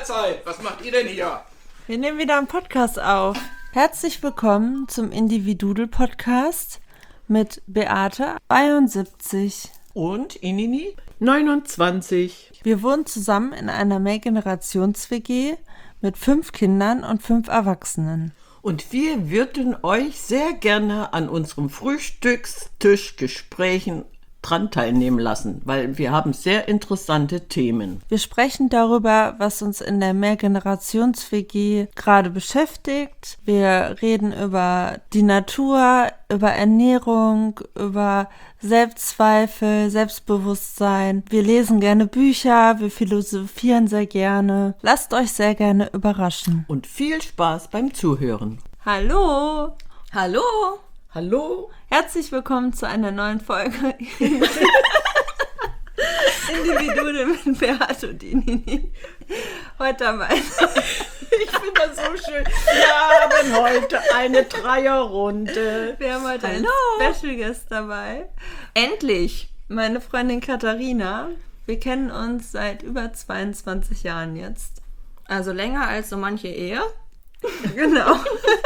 Mahlzeit. Was macht ihr denn hier? Wir nehmen wieder einen Podcast auf. Herzlich willkommen zum Individudel-Podcast mit Beate, 72. Und Inini, 29. Wir wohnen zusammen in einer Mehrgenerations-WG mit 5 Kindern und 5 Erwachsenen. Und wir würden euch sehr gerne an unserem Frühstückstischgesprächen dran teilnehmen lassen, weil wir haben sehr interessante Themen. Wir sprechen darüber, was uns in der Mehrgenerations-WG gerade beschäftigt. Wir reden über die Natur, über Ernährung, über Selbstzweifel, Selbstbewusstsein. Wir lesen gerne Bücher, wir philosophieren sehr gerne. Lasst euch sehr gerne überraschen. Und viel Spaß beim Zuhören. Hallo! Hallo! Hallo! Herzlich willkommen zu einer neuen Folge Individudel mit Beate und Inini. Heute haben wir Ich finde das so schön. Wir haben heute eine Dreierrunde. Wir haben heute einen Special Guest dabei. Endlich! Meine Freundin Katharina. Wir kennen uns seit über 22 Jahren jetzt. Also länger als so manche Ehe. Genau.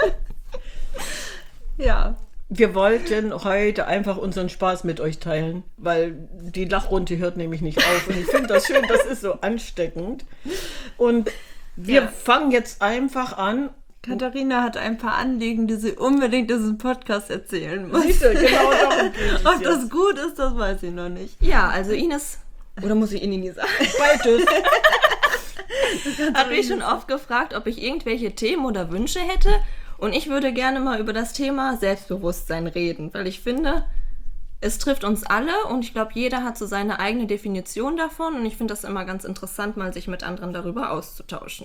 Ja. Wir wollten heute einfach unseren Spaß mit euch teilen, weil die Lachrunde hört nämlich nicht auf. Und ich finde das schön, das ist so ansteckend. Und wir fangen jetzt einfach an. Katharina hat ein paar Anliegen, die sie unbedingt in diesem Podcast erzählen muss. Siehst du, genau darum geht es Ob das jetzt. gut ist, das weiß ich noch nicht. Ja, also Ines, oder muss ich Inini sagen? Beides. Hat mich schon oft gefragt, ob ich irgendwelche Themen oder Wünsche hätte. Und ich würde gerne mal über das Thema Selbstbewusstsein reden, weil ich finde, es trifft uns alle und ich glaube, jeder hat so seine eigene Definition davon und ich finde das immer ganz interessant, mal sich mit anderen darüber auszutauschen.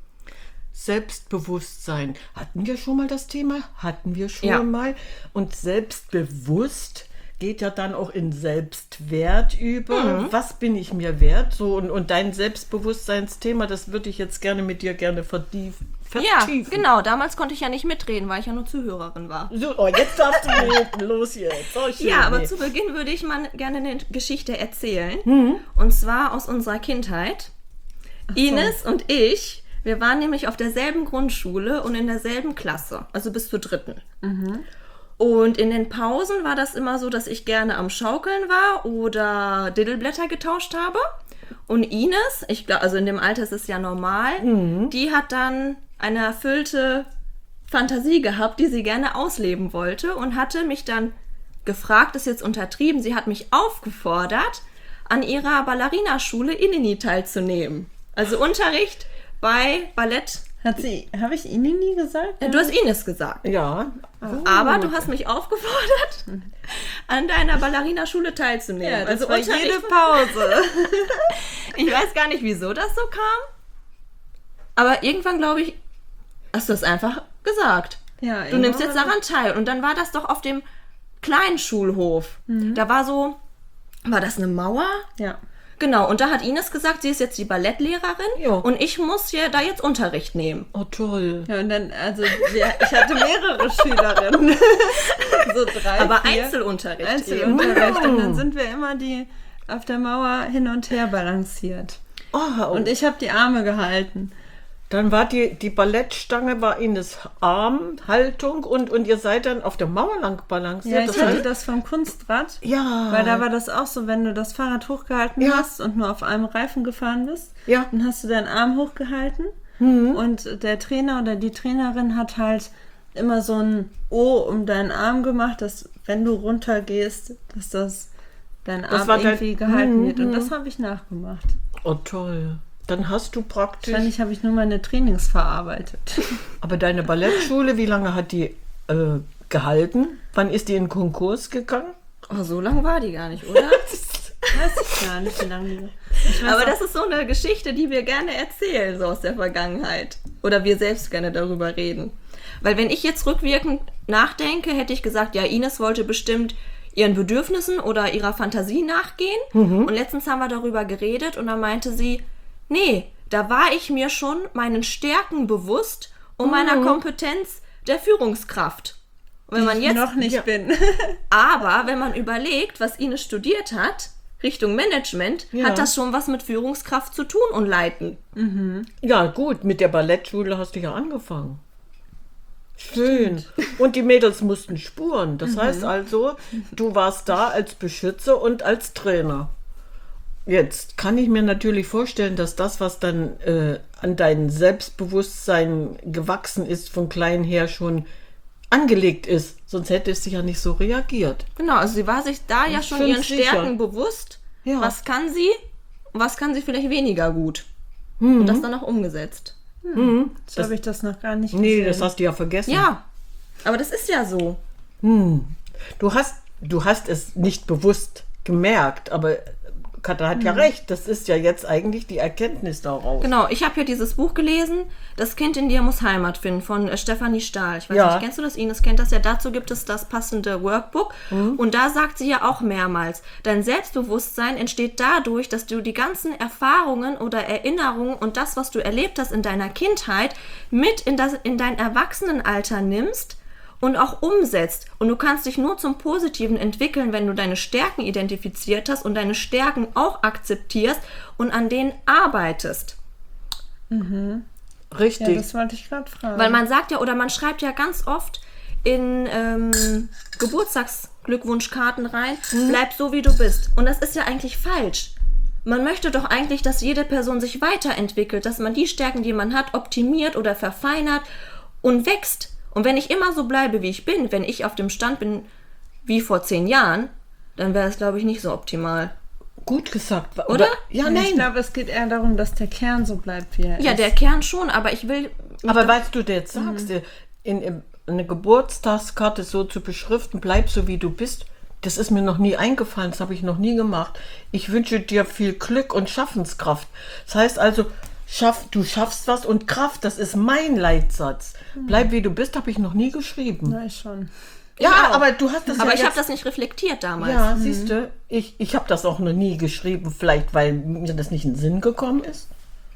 Selbstbewusstsein. Hatten wir schon mal das Thema? Hatten wir schon mal. Und selbstbewusst geht ja dann auch in Selbstwert über. Was bin ich mir wert? So, und dein Selbstbewusstseinsthema, das würde ich jetzt gerne mit dir vertiefen. Ja, genau. Damals konnte ich ja nicht mitreden, weil ich ja nur Zuhörerin war. So, oh, jetzt darfst du reden. Los jetzt. Oh, schön. Ja, aber zu Beginn würde ich mal gerne eine Geschichte erzählen. Und zwar aus unserer Kindheit. Ines und ich, wir waren nämlich auf derselben Grundschule und in derselben Klasse, also bis zur 3. Und in den Pausen war das immer so, dass ich gerne am Schaukeln war oder Diddleblätter getauscht habe. Und Ines, ich glaube, also in dem Alter ist es ja normal, die hat dann eine erfüllte Fantasie gehabt, die sie gerne ausleben wollte und hatte mich dann gefragt, ist jetzt untertrieben, sie hat mich aufgefordert, an ihrer Ballerinaschule Inini teilzunehmen. Also Unterricht bei Ballett. Habe ich Ihnen nie gesagt? Du hast Ines gesagt. Ja. Aber du hast mich aufgefordert, an deiner Ballerinaschule teilzunehmen. Ja, das also war jede Pause. Ich weiß gar nicht, wieso das so kam. Aber irgendwann, glaube ich, hast du es einfach gesagt. Ja, Du nimmst jetzt daran teil. Und dann war das doch auf dem kleinen Schulhof. Da war das eine Mauer? Ja. Genau, und da hat Ines gesagt, sie ist jetzt die Ballettlehrerin Ja. und ich muss hier da jetzt Unterricht nehmen. Oh, toll. Ja, und dann, ich hatte mehrere Schülerinnen. So 3, Aber 4. Einzelunterricht. Einzelunterricht. Und dann sind wir immer die auf der Mauer hin und her balanciert. Oh, Und ich habe die Arme gehalten. dann war die Ballettstange war Ines Armhaltung und ihr seid dann auf der Mauer lang balanciert. Ja, ich Das hatte heißt- das vom Kunstrad. Ja. Weil da war das auch so, wenn du das Fahrrad hochgehalten hast und nur auf einem Reifen gefahren bist, Ja. dann hast du deinen Arm hochgehalten und der Trainer oder die Trainerin hat halt immer so ein O um deinen Arm gemacht, dass wenn du runtergehst, dass dein Arm war dein- irgendwie gehalten wird. Und das habe ich nachgemacht. Oh, toll. Dann hast du praktisch... Wahrscheinlich habe ich nur meine Trainings verarbeitet. Aber deine Ballettschule, wie lange hat die gehalten? Wann ist die in Konkurs gegangen? Oh, so lang war die gar nicht, oder? Weiß ich gar nicht, wie lange die... Aber das ist so eine Geschichte, die wir gerne erzählen, so aus der Vergangenheit. Oder wir selbst gerne darüber reden. Weil wenn ich jetzt rückwirkend nachdenke, hätte ich gesagt, ja, Ines wollte bestimmt ihren Bedürfnissen oder ihrer Fantasie nachgehen. Und letztens haben wir darüber geredet und da meinte sie, nee, da war ich mir schon meinen Stärken bewusst und meiner Kompetenz der Führungskraft. Und wenn man jetzt noch nicht bin. Aber wenn man überlegt, was Ines studiert hat, Richtung Management, hat das schon was mit Führungskraft zu tun und Leiten. Ja, gut, mit der Ballettschule hast du ja angefangen. Schön. Und die Mädels mussten spuren. Das heißt also, du warst da als Beschützer und als Trainer. Jetzt kann ich mir natürlich vorstellen, dass das, was dann an dein Selbstbewusstsein gewachsen ist, von klein her schon angelegt ist. Sonst hätte es sich ja nicht so reagiert. Genau, also sie war sich da ja schon ihren Stärken bewusst. Ja. Was kann sie? Was kann sie vielleicht weniger gut? Und das dann auch umgesetzt. So habe ich das noch gar nicht gesehen. Nee, das hast du ja vergessen. Ja, aber das ist ja so. Du hast es nicht bewusst gemerkt, aber Katha hat ja recht. Das ist ja jetzt eigentlich die Erkenntnis daraus. Genau, ich habe hier dieses Buch gelesen, Das Kind in dir muss Heimat finden, von Stefanie Stahl. Ich weiß nicht, kennst du das? Ines kennt das ja. Dazu gibt es das passende Workbook. Und da sagt sie ja auch mehrmals, dein Selbstbewusstsein entsteht dadurch, dass du die ganzen Erfahrungen oder Erinnerungen und das, was du erlebt hast in deiner Kindheit, mit in dein Erwachsenenalter nimmst und auch umsetzt. Und du kannst dich nur zum Positiven entwickeln, wenn du deine Stärken identifiziert hast und deine Stärken auch akzeptierst und an denen arbeitest. Richtig. Ja, das wollte ich gerade fragen. Weil man sagt ja, oder man schreibt ja ganz oft in Geburtstagsglückwunschkarten rein, bleib so, wie du bist. Und das ist ja eigentlich falsch. Man möchte doch eigentlich, dass jede Person sich weiterentwickelt, dass man die Stärken, die man hat, optimiert oder verfeinert und wächst. Und wenn ich immer so bleibe, wie ich bin, wenn ich auf dem Stand bin wie vor 10 Jahren, dann wäre es, glaube ich, nicht so optimal. Gut gesagt. Oder? Ja, Ich nein. glaube, es geht eher darum, dass der Kern so bleibt, wie er Ja, ist. der Kern schon, aber ich will... Aber weißt du, der jetzt sagst, in eine Geburtstagskarte so zu beschriften, bleib so, wie du bist, das ist mir noch nie eingefallen, das habe ich noch nie gemacht. Ich wünsche dir viel Glück und Schaffenskraft. Das heißt also, du schaffst was und Kraft, das ist mein Leitsatz. Bleib, wie du bist, habe ich noch nie geschrieben. Na, ich schon. Ja, auch. aber du hast das Aber ja ich habe jetzt... das nicht reflektiert damals. Ja, siehst du, ich habe das auch noch nie geschrieben, vielleicht weil mir das nicht in den Sinn gekommen ist.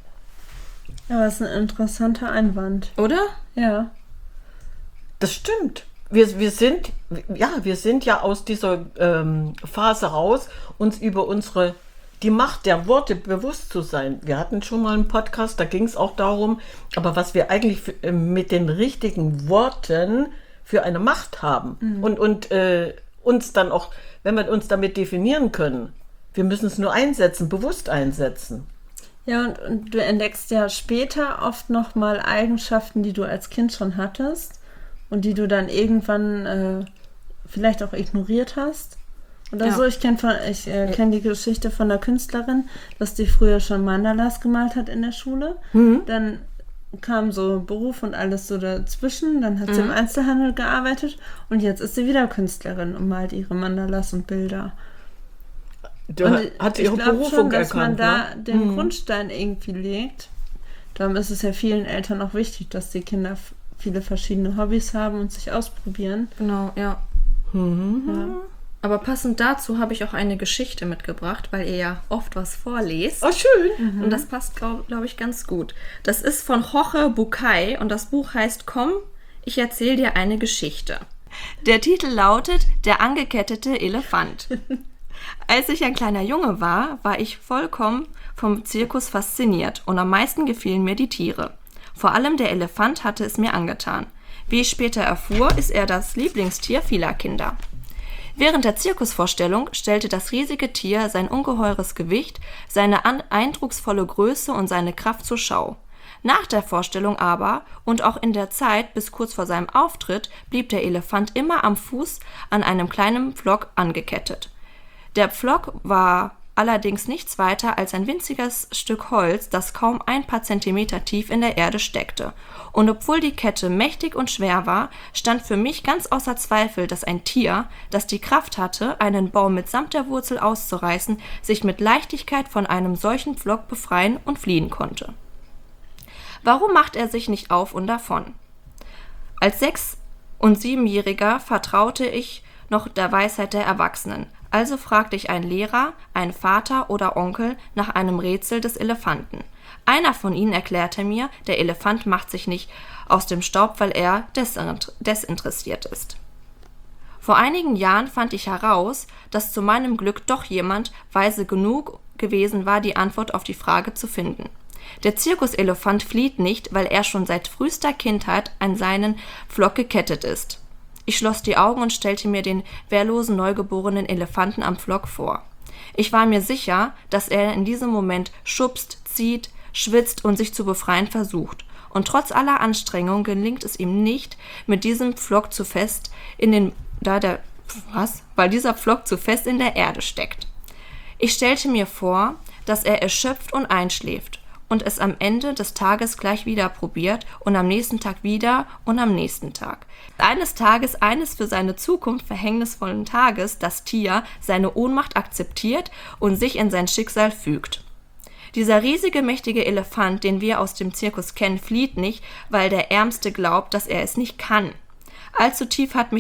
Aber es ist ein interessanter Einwand. Oder? Ja. Das stimmt. Wir sind ja aus dieser Phase raus, uns über die Macht der Worte bewusst zu sein. Wir hatten schon mal einen Podcast, da ging es auch darum, aber was wir eigentlich mit den richtigen Worten für eine Macht haben und uns dann auch, wenn wir uns damit definieren können, wir müssen es nur einsetzen, bewusst einsetzen. Ja, und du entdeckst ja später oft nochmal Eigenschaften, die du als Kind schon hattest und die du dann irgendwann vielleicht auch ignoriert hast. Oder so, ich kenn die Geschichte von einer Künstlerin, dass die früher schon Mandalas gemalt hat in der Schule. Dann kam so Beruf und alles so dazwischen. Dann hat sie im Einzelhandel gearbeitet und jetzt ist sie wieder Künstlerin und malt ihre Mandalas und Bilder. Hat sie ihre ich glaube Berufung schon, dass erkannt, man da ne? den Grundstein irgendwie legt. Darum ist es ja vielen Eltern auch wichtig, dass die Kinder viele verschiedene Hobbys haben und sich ausprobieren. Genau, ja. Ja. Aber passend dazu habe ich auch eine Geschichte mitgebracht, weil ihr ja oft was vorlest. Oh, schön. Und das passt, glaube ich, ganz gut. Das ist von Jorge Bucay und das Buch heißt Komm, ich erzähle dir eine Geschichte. Der Titel lautet Der angekettete Elefant. Als ich ein kleiner Junge war, war ich vollkommen vom Zirkus fasziniert und am meisten gefielen mir die Tiere. Vor allem der Elefant hatte es mir angetan. Wie ich später erfuhr, ist er das Lieblingstier vieler Kinder. Während der Zirkusvorstellung stellte das riesige Tier sein ungeheures Gewicht, seine eindrucksvolle Größe und seine Kraft zur Schau. Nach der Vorstellung aber und auch in der Zeit bis kurz vor seinem Auftritt blieb der Elefant immer am Fuß an einem kleinen Pflock angekettet. Der Pflock war allerdings nichts weiter als ein winziges Stück Holz, das kaum ein paar Zentimeter tief in der Erde steckte. Und obwohl die Kette mächtig und schwer war, stand für mich ganz außer Zweifel, dass ein Tier, das die Kraft hatte, einen Baum mitsamt der Wurzel auszureißen, sich mit Leichtigkeit von einem solchen Pflock befreien und fliehen konnte. Warum macht er sich nicht auf und davon? Als 6- und 7-Jähriger vertraute ich noch der Weisheit der Erwachsenen. Also fragte ich einen Lehrer, einen Vater oder Onkel nach einem Rätsel des Elefanten. Einer von ihnen erklärte mir, der Elefant macht sich nicht aus dem Staub, weil er desinteressiert ist. Vor einigen Jahren fand ich heraus, dass zu meinem Glück doch jemand weise genug gewesen war, die Antwort auf die Frage zu finden. Der Zirkuselefant flieht nicht, weil er schon seit frühester Kindheit an seinen Pflock gekettet ist. Ich schloss die Augen und stellte mir den wehrlosen, neugeborenen Elefanten am Pflock vor. Ich war mir sicher, dass er in diesem Moment schubst, zieht, schwitzt und sich zu befreien versucht. Und trotz aller Anstrengung gelingt es ihm nicht, mit diesem Pflock zu fest weil dieser Pflock zu fest in der Erde steckt. Ich stellte mir vor, dass er erschöpft und einschläft und es am Ende des Tages gleich wieder probiert und am nächsten Tag wieder und am nächsten Tag. Eines Tages, eines für seine Zukunft verhängnisvollen Tages, das Tier seine Ohnmacht akzeptiert und sich in sein Schicksal fügt. Dieser riesige, mächtige Elefant, den wir aus dem Zirkus kennen, flieht nicht, weil der Ärmste glaubt, dass er es nicht kann. Allzu tief hat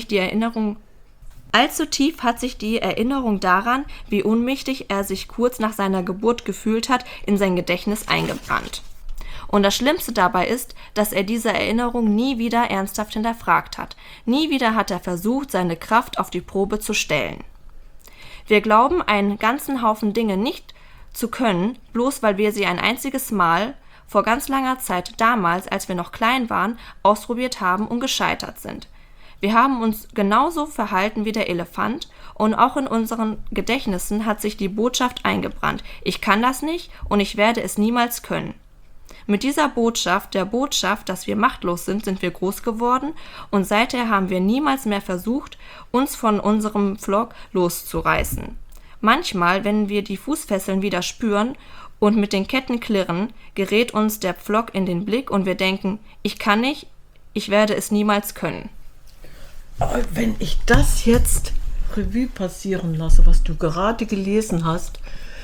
sich die Erinnerung daran, wie ohnmächtig er sich kurz nach seiner Geburt gefühlt hat, in sein Gedächtnis eingebrannt. Und das Schlimmste dabei ist, dass er diese Erinnerung nie wieder ernsthaft hinterfragt hat. Nie wieder hat er versucht, seine Kraft auf die Probe zu stellen. Wir glauben einen ganzen Haufen Dinge nicht zu können, bloß weil wir sie ein einziges Mal vor ganz langer Zeit damals, als wir noch klein waren, ausprobiert haben und gescheitert sind. Wir haben uns genauso verhalten wie der Elefant und auch in unseren Gedächtnissen hat sich die Botschaft eingebrannt. Ich kann das nicht und ich werde es niemals können. Mit dieser Botschaft, der Botschaft, dass wir machtlos sind wir groß geworden und seither haben wir niemals mehr versucht, uns von unserem Pflock loszureißen. Manchmal, wenn wir die Fußfesseln wieder spüren und mit den Ketten klirren, gerät uns der Pflock in den Blick und wir denken, ich kann nicht, ich werde es niemals können. Wenn ich das jetzt Revue passieren lasse, was du gerade gelesen hast,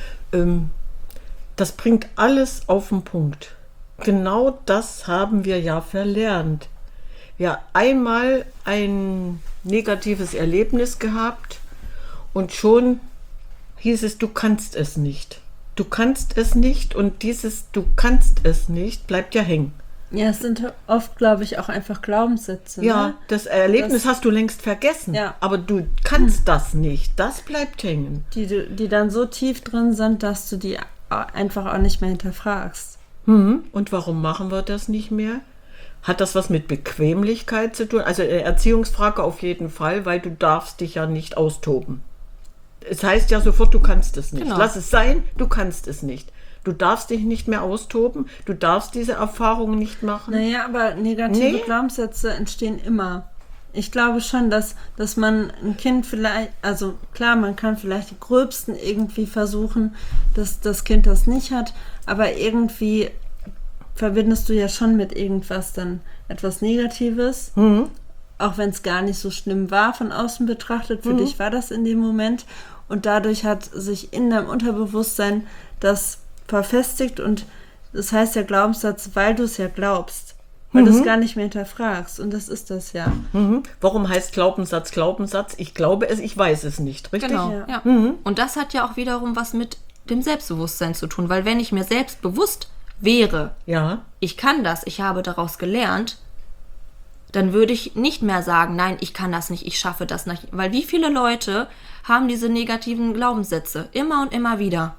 das bringt alles auf den Punkt. Genau das haben wir ja verlernt. Ja, einmal ein negatives Erlebnis gehabt und schon hieß es, du kannst es nicht. Du kannst es nicht und dieses du kannst es nicht bleibt ja hängen. Ja, es sind oft, glaube ich, auch einfach Glaubenssätze. Ja, ne? das Erlebnis hast du längst vergessen, Ja. aber du kannst das nicht. Das bleibt hängen. Die dann so tief drin sind, dass du die einfach auch nicht mehr hinterfragst. Und warum machen wir das nicht mehr? Hat das was mit Bequemlichkeit zu tun? Also eine Erziehungsfrage auf jeden Fall, weil du darfst dich ja nicht austoben. Es heißt ja sofort, du kannst es nicht. Genau. Lass es sein, du kannst es nicht. Du darfst dich nicht mehr austoben, du darfst diese Erfahrungen nicht machen. Naja, aber negative Glaubenssätze entstehen immer. Ich glaube schon, dass man ein Kind vielleicht, also klar, man kann vielleicht die gröbsten irgendwie versuchen, dass das Kind das nicht hat, aber irgendwie verbindest du ja schon mit irgendwas dann etwas Negatives, auch wenn es gar nicht so schlimm war von außen betrachtet. Für dich war das in dem Moment und dadurch hat sich in deinem Unterbewusstsein das verfestigt und das heißt ja Glaubenssatz, weil du es ja glaubst, weil du es gar nicht mehr hinterfragst und das ist das ja. Warum heißt Glaubenssatz Glaubenssatz? Ich glaube es, ich weiß es nicht, richtig? Genau, ja. Und das hat ja auch wiederum was mit dem Selbstbewusstsein zu tun, weil wenn ich mir selbst bewusst wäre, Ja. ich kann das, ich habe daraus gelernt, dann würde ich nicht mehr sagen, nein, ich kann das nicht, ich schaffe das nicht. Weil wie viele Leute haben diese negativen Glaubenssätze immer und immer wieder?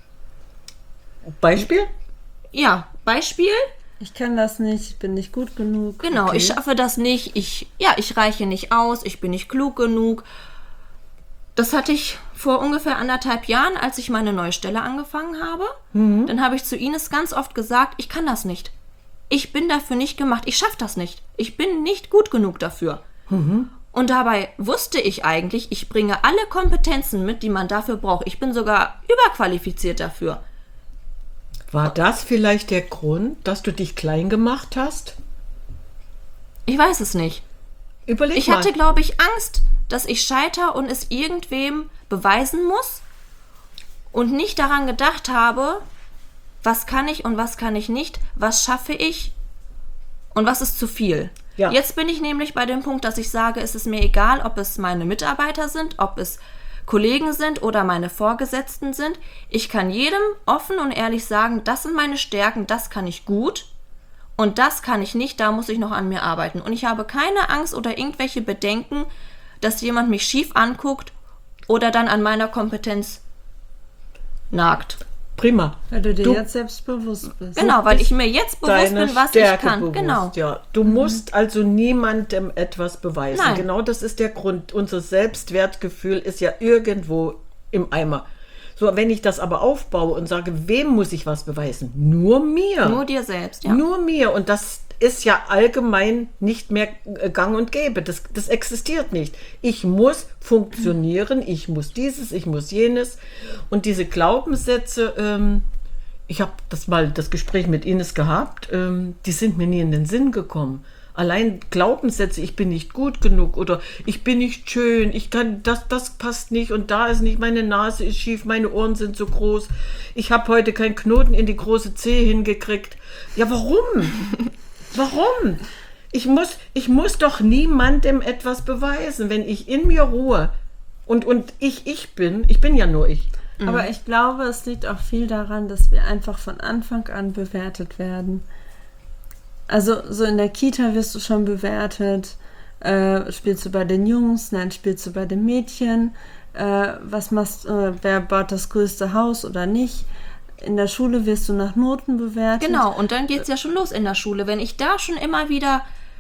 Beispiel? Ja, Beispiel, Ich kann das nicht, ich bin nicht gut genug. genau, Okay. ich schaffe das nicht, ich reiche nicht aus, ich bin nicht klug genug. Das hatte ich vor ungefähr 1,5 Jahren, als ich meine neue Stelle angefangen habe. Dann habe ich zu Ines ganz oft gesagt, ich kann das nicht. Ich bin dafür nicht gemacht, ich schaffe das nicht. Ich bin nicht gut genug dafür. Und dabei wusste ich eigentlich, ich bringe alle Kompetenzen mit, die man dafür braucht. Ich bin sogar überqualifiziert dafür. War das vielleicht der Grund, dass du dich klein gemacht hast? Ich weiß es nicht. Überleg Ich mal. hatte, glaube ich, Angst, dass ich scheitere und es irgendwem beweisen muss und nicht daran gedacht habe, was kann ich und was kann ich nicht, was schaffe ich und was ist zu viel. Ja. Jetzt bin ich nämlich bei dem Punkt, dass ich sage, es ist mir egal, ob es meine Mitarbeiter sind, ob es Kollegen sind oder meine Vorgesetzten sind. Ich kann jedem offen und ehrlich sagen, das sind meine Stärken, das kann ich gut und das kann ich nicht, da muss ich noch an mir arbeiten. Und ich habe keine Angst oder irgendwelche Bedenken, dass jemand mich schief anguckt oder dann an meiner Kompetenz nagt. Prima. Weil du dir jetzt selbstbewusst bist. Genau, weil ich mir jetzt bewusst bin, was ich kann. Bewusst, genau. Ja. Du musst also niemandem etwas beweisen. Nein. Genau das ist der Grund. Unser Selbstwertgefühl ist ja irgendwo im Eimer. So, wenn ich das aber aufbaue und sage, wem muss ich was beweisen? Nur mir. Nur dir selbst, ja. Nur mir. Und das ist ja allgemein nicht mehr gang und gäbe. Das existiert nicht. Ich muss funktionieren, ich muss dieses, ich muss jenes. Und diese Glaubenssätze, ich habe das Gespräch mit Ines gehabt, die sind mir nie in den Sinn gekommen. Allein Glaubenssätze, ich bin nicht gut genug oder ich bin nicht schön, ich kann, das passt nicht und da ist nicht, meine Nase ist schief, meine Ohren sind so groß, ich habe heute keinen Knoten in die große Zehe hingekriegt. Ja, warum? Warum? Ich muss doch niemandem etwas beweisen, wenn ich in mir ruhe und ich bin ja nur ich. Aber ich glaube, es liegt auch viel daran, dass wir einfach von Anfang an bewertet werden. Also so in der Kita wirst du schon bewertet. Spielst du bei den Jungs? Nein, spielst du bei den Mädchen? Was machst wer baut das größte Haus oder nicht? In der Schule wirst du nach Noten bewertet. Genau, und dann geht es ja schon los in der Schule. Wenn ich da schon immer wieder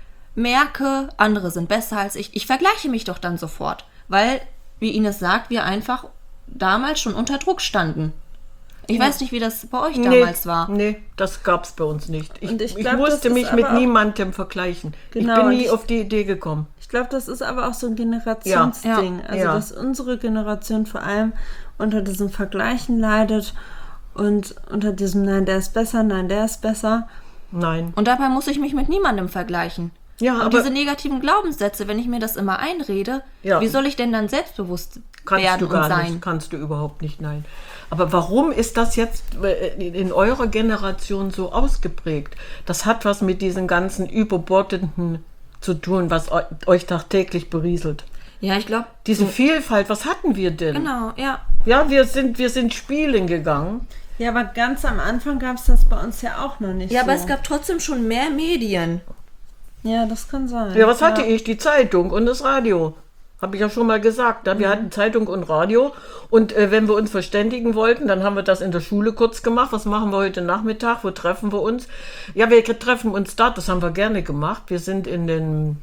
merke, andere sind besser als ich vergleiche mich doch dann sofort. Weil, wie Ines sagt, wir einfach damals schon unter Druck standen. Ich weiß nicht, wie das bei euch damals war. Nee, das gab es bei uns nicht. Ich glaub, musste mich mit niemandem vergleichen. Genau, ich bin nie auf die Idee gekommen. Ich glaube, das ist aber auch so ein Generationsding. Ja. Also, dass unsere Generation vor allem unter diesem Vergleichen leidet und unter diesem Nein, der ist besser, nein, der ist besser. Nein. Und dabei muss ich mich mit niemandem vergleichen. Ja, und aber diese negativen Glaubenssätze, wenn ich mir das immer einrede, wie soll ich denn dann selbstbewusst werden und sein? Nicht, kannst du überhaupt nicht, nein. Aber warum ist das jetzt in eurer Generation so ausgeprägt? Das hat was mit diesen ganzen Überbordenden zu tun, was euch tagtäglich berieselt. Ja, ich glaube... Diese Vielfalt, was hatten wir denn? Genau, ja. Ja, wir sind spielen gegangen. Ja, aber ganz am Anfang gab es das bei uns ja auch noch nicht Ja, so. aber es gab trotzdem schon mehr Medien. Ja, das kann sein. Ja, was hatte ich? Die Zeitung und das Radio. Habe ich ja schon mal gesagt. Wir hatten Zeitung und Radio. Und wenn wir uns verständigen wollten, dann haben wir das in der Schule kurz gemacht. Was machen wir heute Nachmittag? Wo treffen wir uns? Ja, wir treffen uns da. Das haben wir gerne gemacht. Wir sind in den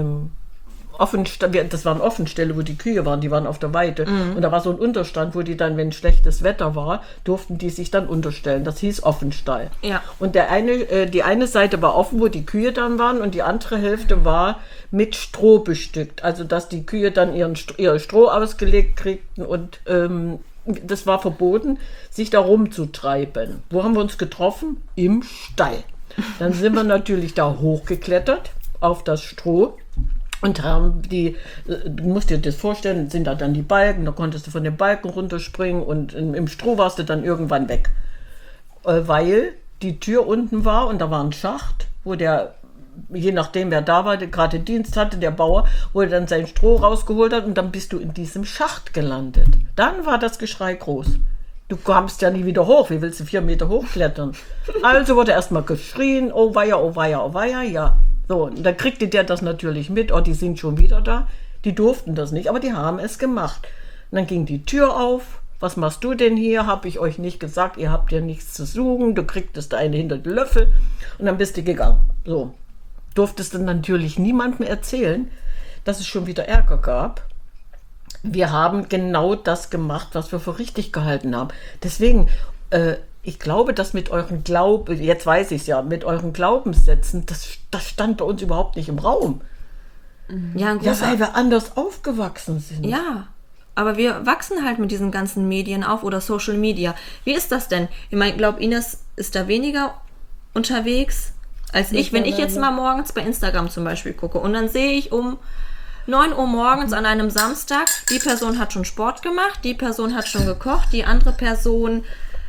das waren Offenstelle, wo die Kühe waren, die waren auf der Weide. Und da war so ein Unterstand, wo die dann, wenn schlechtes Wetter war, durften die sich dann unterstellen. Das hieß Offenstall. Ja. Und die eine Seite war offen, wo die Kühe dann waren, und die andere Hälfte war mit Stroh bestückt. Also, dass die Kühe dann ihr Stroh ausgelegt kriegten, und das war verboten, sich da rumzutreiben. Wo haben wir uns getroffen? Im Stall. Dann sind wir natürlich da hochgeklettert auf das Stroh. Und haben du musst dir das vorstellen, sind da dann die Balken, da konntest du von den Balken runterspringen, und im Stroh warst du dann irgendwann weg. Weil die Tür unten war und da war ein Schacht, wo je nachdem wer da war, der gerade Dienst hatte, der Bauer, wo er dann sein Stroh rausgeholt hat, und dann bist du in diesem Schacht gelandet. Dann war das Geschrei groß. Du kommst ja nie wieder hoch, wie willst du 4 Meter hochklettern? Also wurde erstmal geschrien, oh weia, oh weia, oh weia, ja. So, und dann kriegte der das natürlich mit, die sind schon wieder da. Die durften das nicht, aber die haben es gemacht. Und dann ging die Tür auf. Was machst du denn hier? Habe ich euch nicht gesagt, ihr habt ja nichts zu suchen. Du kriegtest eine hinter den Löffel, und dann bist du gegangen. So, durftest du natürlich niemandem erzählen, dass es schon wieder Ärger gab. Wir haben genau das gemacht, was wir für richtig gehalten haben. Deswegen, ich glaube, dass mit euren jetzt weiß ich es ja, mit euren Glaubenssätzen, das stand bei uns überhaupt nicht im Raum. Ja, weil wir anders aufgewachsen sind. Ja, aber wir wachsen halt mit diesen ganzen Medien auf oder Social Media. Wie ist das denn? Ich meine, ich glaube, Ines ist da weniger unterwegs als ich. Wenn ich jetzt mal morgens bei Instagram zum Beispiel gucke und dann sehe ich um 9 Uhr morgens an einem Samstag, die Person hat schon Sport gemacht, die Person hat schon gekocht, die andere Person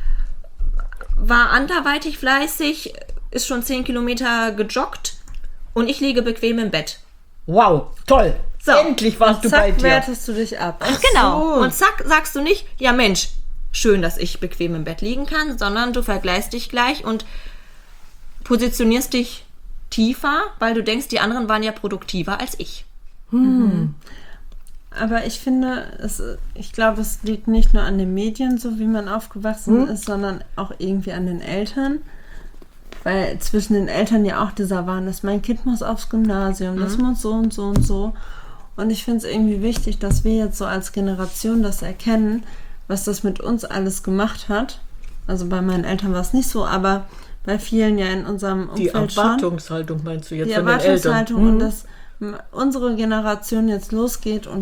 war anderweitig fleißig, ist schon 10 Kilometer gejoggt, und ich liege bequem im Bett. Wow, toll. So. Endlich warst du bei dir. wertest du dich ab. Genau. So. Und zack, sagst du nicht, ja Mensch, schön, dass ich bequem im Bett liegen kann, sondern du vergleichst dich gleich und positionierst dich tiefer, weil du denkst, die anderen waren ja produktiver als ich. Aber ich finde, ich glaube, es liegt nicht nur an den Medien, so wie man aufgewachsen ist, sondern auch irgendwie an den Eltern. Weil zwischen den Eltern ja auch dieser Wahn ist, mein Kind muss aufs Gymnasium, das muss so und so und so. Und ich finde es irgendwie wichtig, dass wir jetzt so als Generation das erkennen, was das mit uns alles gemacht hat. Also bei meinen Eltern war es nicht so, aber bei vielen ja in unserem Umfeld schon. Die Erwartungshaltung meinst du jetzt die von den Eltern? Die Erwartungshaltung und dass unsere Generation jetzt losgeht und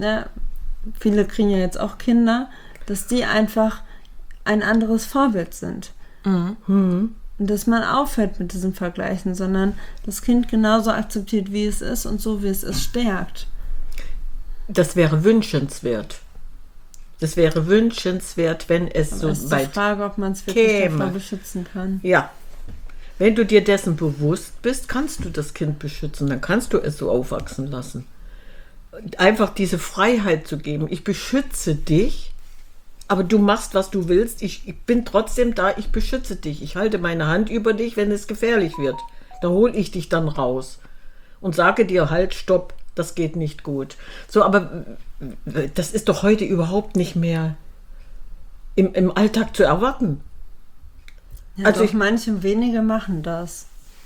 viele kriegen ja jetzt auch Kinder, dass die einfach ein anderes Vorbild sind. Und dass man aufhört mit diesen Vergleichen, sondern das Kind genauso akzeptiert, wie es ist und so, wie es ist, stärkt. Das wäre wünschenswert. Das wäre wünschenswert, wenn es Aber so ist weit die Frage, ob man es wirklich käme. davor beschützen kann. Ja. Wenn du dir dessen bewusst bist, kannst du das Kind beschützen. Dann kannst du es so aufwachsen lassen. Einfach diese Freiheit zu geben. Ich beschütze dich, aber du machst, was du willst. Ich bin trotzdem da, ich beschütze dich. Ich halte meine Hand über dich, wenn es gefährlich wird. Da hole ich dich dann raus und sage dir, halt, stopp, das geht nicht gut. So, aber das ist doch heute überhaupt nicht mehr im Alltag zu erwarten. Ja, Also doch, manche wenige machen das.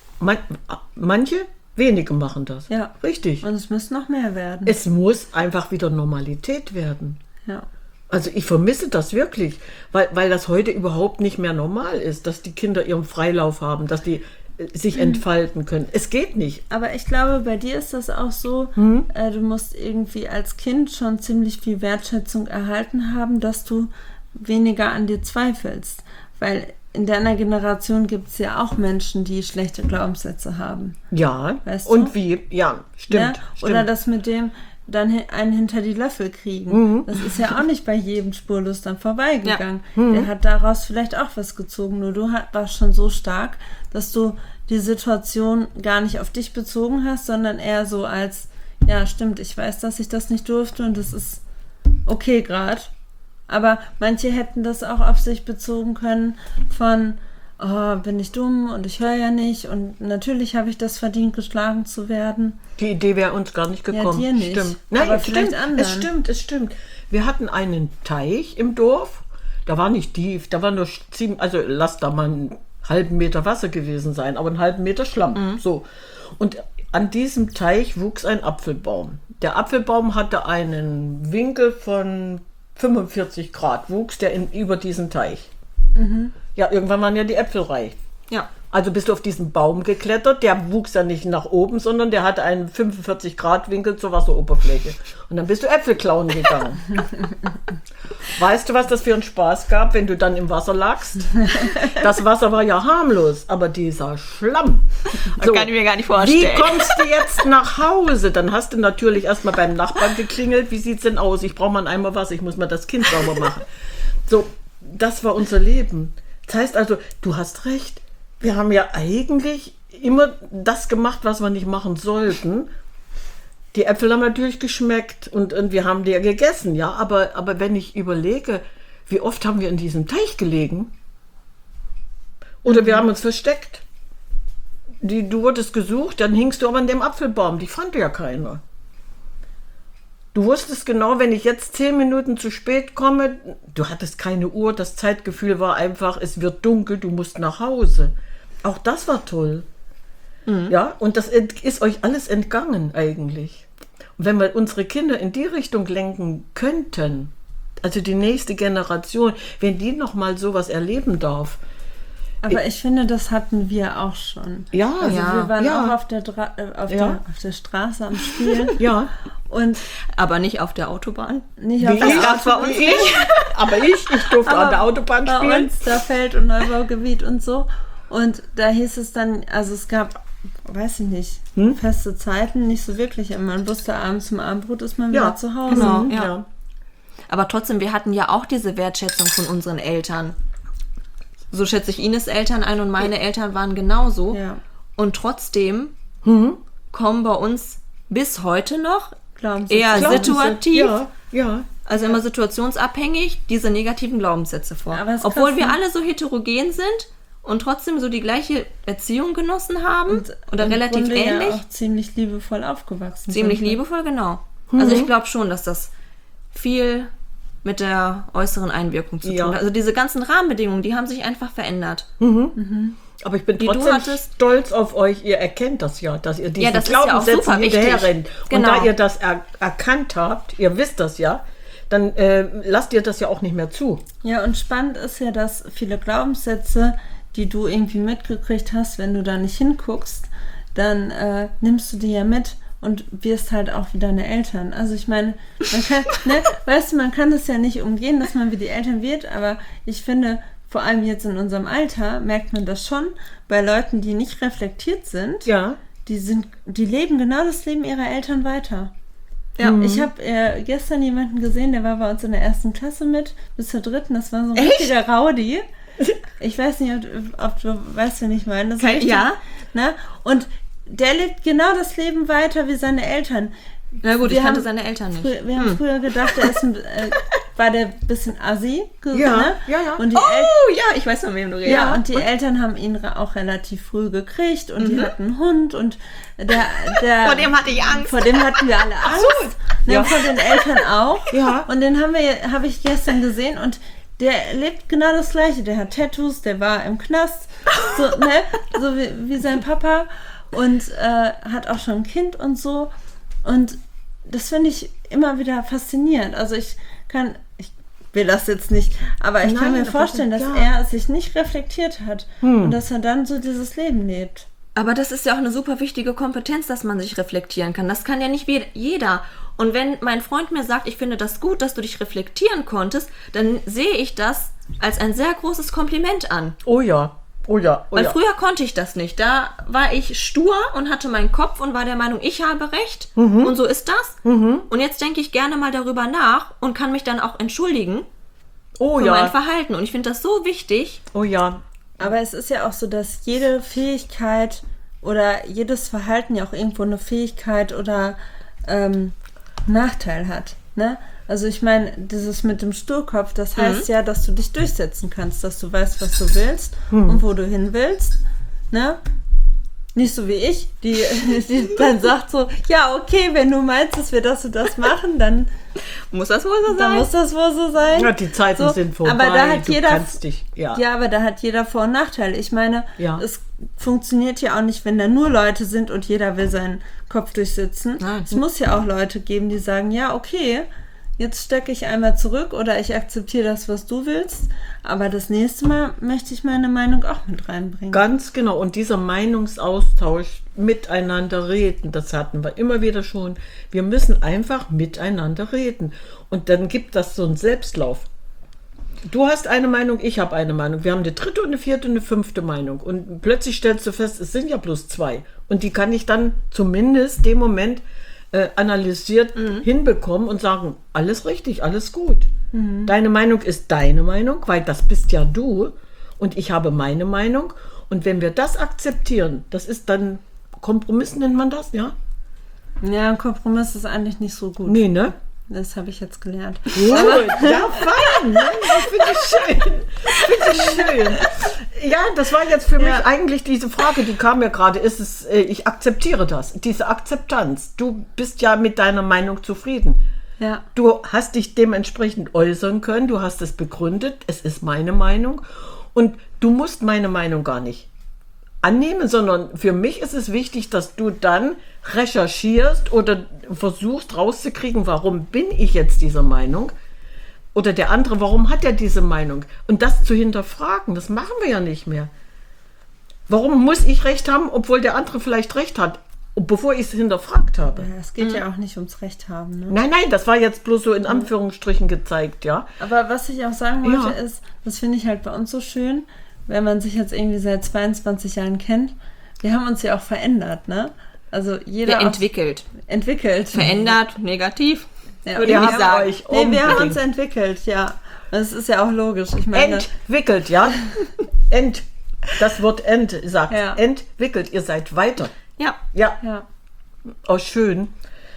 Manche, wenige machen das. Ja. Richtig. Und es müsste noch mehr werden. Es muss einfach wieder Normalität werden. Ja. Also ich vermisse das wirklich, weil das heute überhaupt nicht mehr normal ist, dass die Kinder ihren Freilauf haben, dass die sich entfalten können. Es geht nicht. Aber ich glaube, bei dir ist das auch so, du musst irgendwie als Kind schon ziemlich viel Wertschätzung erhalten haben, dass du weniger an dir zweifelst. Weil in deiner Generation gibt es ja auch Menschen, die schlechte Glaubenssätze haben. Ja, Weißt und du? wie? Ja, stimmt. Ja? Stimmt. Oder das mit dem dann einen hinter die Löffel kriegen. Das ist ja auch nicht bei jedem spurlos dann vorbeigegangen. Der hat daraus vielleicht auch was gezogen. Nur du warst schon so stark, dass du die Situation gar nicht auf dich bezogen hast, sondern eher so als, ja stimmt, ich weiß, dass ich das nicht durfte und das ist okay gerade. Aber manche hätten das auch auf sich bezogen können von, oh, bin ich dumm und ich höre ja nicht und natürlich habe ich das verdient, geschlagen zu werden. Die Idee wäre uns gar nicht gekommen. Ja, dir nicht. Stimmt. Nein, Aber vielleicht stimmt. anderen. Es stimmt. Wir hatten einen Teich im Dorf, da war nicht tief, da war nur also lass da mal einen halben Meter Wasser gewesen sein, aber einen halben Meter Schlamm. So. Und an diesem Teich wuchs ein Apfelbaum. Der Apfelbaum hatte einen Winkel von 45 Grad, wuchs der über diesen Teich. Ja, irgendwann waren ja die Äpfel reif. Ja. Also bist du auf diesen Baum geklettert, der wuchs ja nicht nach oben, sondern der hatte einen 45 Grad Winkel zur Wasseroberfläche. Und dann bist du Äpfel klauen gegangen. Weißt du, was das für einen Spaß gab, wenn du dann im Wasser lagst? Das Wasser war ja harmlos, aber dieser Schlamm. Das kann ich mir gar nicht vorstellen. Wie kommst du jetzt nach Hause? Dann hast du natürlich erstmal beim Nachbarn geklingelt. Wie sieht's denn aus? Ich brauche mal einen Eimer Wasser, ich muss mal das Kind sauber machen. So, das war unser Leben. Das heißt also, du hast recht. Wir haben ja eigentlich immer das gemacht, was wir nicht machen sollten. Die Äpfel haben natürlich geschmeckt und wir haben die ja gegessen, ja. Aber wenn ich überlege, wie oft haben wir in diesem Teich gelegen? Oder wir haben uns versteckt. Du wurdest gesucht, dann hingst du aber an dem Apfelbaum. Die fand ja keiner. Du wusstest genau, wenn ich jetzt 10 Minuten zu spät komme, du hattest keine Uhr, das Zeitgefühl war einfach, es wird dunkel, du musst nach Hause. Auch das war toll. Ja, und das ist euch alles entgangen eigentlich. Und wenn wir unsere Kinder in die Richtung lenken könnten, also die nächste Generation, wenn die nochmal sowas erleben darf. Aber ich finde, das hatten wir auch schon. Ja, also ja, wir waren ja. auch auf der Straße am Spielen. Ja. Und Aber nicht auf der Autobahn. nicht auf Wie der ich, Autobahn. wie ich, aber ich durfte an der Autobahn bei spielen. uns, da Feld- und Neubaugebiet und so. Und da hieß es dann, also es gab, weiß ich nicht, feste Zeiten, nicht so wirklich immer. Man wusste, abends zum Abendbrot ist man wieder zu Hause. genau. Mhm, Ja. ja. Aber trotzdem, wir hatten ja auch diese Wertschätzung von unseren Eltern. So schätze ich Ines Eltern ein und meine Eltern waren genauso. Ja. Und trotzdem kommen bei uns bis heute noch Glauben Sie? eher situativ, Ja, ja. also immer situationsabhängig, diese negativen Glaubenssätze vor. Aber es ist Obwohl krass, wir ne? alle so heterogen sind und trotzdem so die gleiche Erziehung genossen haben oder im relativ Grunde ähnlich. Ja auch ziemlich liebevoll aufgewachsen Ziemlich sind. liebevoll, genau. Also ich glaube schon, dass das viel mit der äußeren Einwirkung zu tun hat. Also diese ganzen Rahmenbedingungen, die haben sich einfach verändert. Aber ich bin trotzdem stolz auf euch. Ihr erkennt das ja, dass ihr diesen Glaubenssätzen hinterherrennt. Genau. Und da ihr das erkannt habt, ihr wisst das ja, dann lasst ihr das ja auch nicht mehr zu. Ja, und spannend ist ja, dass viele Glaubenssätze, die du irgendwie mitgekriegt hast, wenn du da nicht hinguckst, dann nimmst du die ja mit und wirst halt auch wie deine Eltern. Also ich meine, man kann, weißt du, man kann das ja nicht umgehen, dass man wie die Eltern wird, aber ich finde, vor allem jetzt in unserem Alter, merkt man das schon bei Leuten, die nicht reflektiert sind. Ja. Die leben genau das Leben ihrer Eltern weiter. Ja. Ich habe gestern jemanden gesehen, der war bei uns in der 1. Klasse mit, bis zur 3. Das war so ein richtiger Rowdy. Ich weiß nicht, ob du weißt, wen ich meine. Das ist richtig, ja. Ne? Und der lebt genau das Leben weiter wie seine Eltern. Na gut, ich kannte seine Eltern nicht. Wir haben früher gedacht, war der ein bisschen assi. Ja, ne? ja. Und die Ich weiß, von wem du redest. Ja, und die Eltern haben ihn auch relativ früh gekriegt und die hatten einen Hund und der Vor dem hatte ich Angst. Vor dem hatten wir alle Angst. Ne, vor den Eltern auch. Ja. Und den habe ich gestern gesehen und der lebt genau das Gleiche. Der hat Tattoos, der war im Knast, so wie sein Papa und hat auch schon ein Kind und so. Und das finde ich immer wieder faszinierend. Also ich will das jetzt nicht, aber ich kann mir vorstellen, dass er sich nicht reflektiert hat und dass er dann so dieses Leben lebt. Aber das ist ja auch eine super wichtige Kompetenz, dass man sich reflektieren kann. Das kann ja nicht jeder. Und wenn mein Freund mir sagt, ich finde das gut, dass du dich reflektieren konntest, dann sehe ich das als ein sehr großes Kompliment an. Oh ja. Weil früher konnte ich das nicht. Da war ich stur und hatte meinen Kopf und war der Meinung, ich habe recht und so ist das. Und jetzt denke ich gerne mal darüber nach und kann mich dann auch entschuldigen für mein Verhalten. Und ich finde das so wichtig. Oh ja. Aber es ist ja auch so, dass jede Fähigkeit oder jedes Verhalten ja auch irgendwo eine Fähigkeit oder Nachteil hat. Ne? Also ich meine, dieses mit dem Sturkopf, das heißt ja, dass du dich durchsetzen kannst, dass du weißt, was du willst und wo du hin willst. Ne? Nicht so wie ich, die dann sagt so, ja, okay, wenn du meinst, dass wir das und das machen, dann muss das wohl so sein. Dann muss das wohl so sein. Ja, die Zeiten sind vorbei. Aber da hat aber da hat jeder Vor- und Nachteile. Ich meine, es funktioniert ja auch nicht, wenn da nur Leute sind und jeder will seinen Kopf durchsetzen. Nein. Es muss ja auch Leute geben, die sagen, ja, okay, jetzt stecke ich einmal zurück oder ich akzeptiere das, was du willst, aber das nächste Mal möchte ich meine Meinung auch mit reinbringen. Ganz genau. Und dieser Meinungsaustausch, miteinander reden, das hatten wir immer wieder schon. Wir müssen einfach miteinander reden. Und dann gibt das so einen Selbstlauf. Du hast eine Meinung, ich habe eine Meinung. Wir haben eine 3., eine 4. und eine 5. Meinung. Und plötzlich stellst du fest, es sind ja bloß 2. Und die kann ich dann zumindest dem Moment analysiert hinbekommen und sagen, alles richtig, alles gut. Deine Meinung ist deine Meinung, weil das bist ja du und ich habe meine Meinung. Und wenn wir das akzeptieren, das ist dann, Kompromiss nennt man das, ja? Ja, ein Kompromiss ist eigentlich nicht so gut. Nee, ne? Das habe ich jetzt gelernt. Gut, ja, fein. Ne? Finde ich schön. Ja, das war jetzt für mich eigentlich diese Frage, die kam mir gerade. Ich akzeptiere das, diese Akzeptanz. Du bist ja mit deiner Meinung zufrieden. Ja. Du hast dich dementsprechend äußern können, du hast es begründet, es ist meine Meinung. Und du musst meine Meinung gar nicht annehmen, sondern für mich ist es wichtig, dass du dann recherchierst oder versuchst rauszukriegen, warum bin ich jetzt dieser Meinung oder der andere, warum hat er diese Meinung und das zu hinterfragen, das machen wir ja nicht mehr. Warum muss ich Recht haben, obwohl der andere vielleicht Recht hat, bevor ich es hinterfragt habe? Ja, es geht ja auch nicht ums Recht haben. Ne? Nein, das war jetzt bloß so in Anführungsstrichen gezeigt, ja. Aber was ich auch sagen wollte ist, das finde ich halt bei uns so schön, wenn man sich jetzt irgendwie seit 22 Jahren kennt, wir haben uns ja auch verändert, ne? Also jeder entwickelt. Verändert, negativ. Ja, würde ich nicht sagen. Wir haben uns entwickelt, ja. Das ist ja auch logisch. Ich meine, entwickelt, ja. Das Wort sagt. Ja. Entwickelt, ihr seid weiter. Ja. Oh, schön.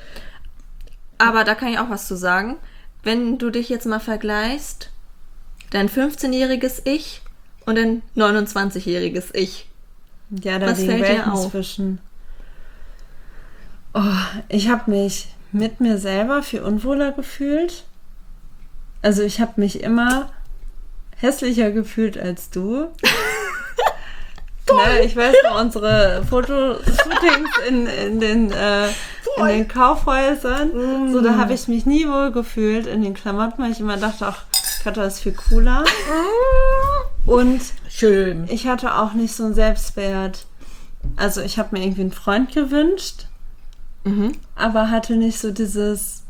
Aber da kann ich auch was zu sagen. Wenn du dich jetzt mal vergleichst, dein 15-jähriges Ich und ein 29-jähriges Ich. Ja, da liegen Welten zwischen. Oh, ich habe mich mit mir selber viel unwohler gefühlt. Also ich habe mich immer hässlicher gefühlt als du. Ne, ich weiß noch, unsere Fotoshootings in den Kaufhäusern, so, da habe ich mich nie wohl gefühlt in den Klamotten, weil ich immer dachte, ach, Katja ist viel cooler. Und schön. Ich hatte auch nicht so einen Selbstwert. Also ich habe mir irgendwie einen Freund gewünscht, aber hatte nicht so dieses,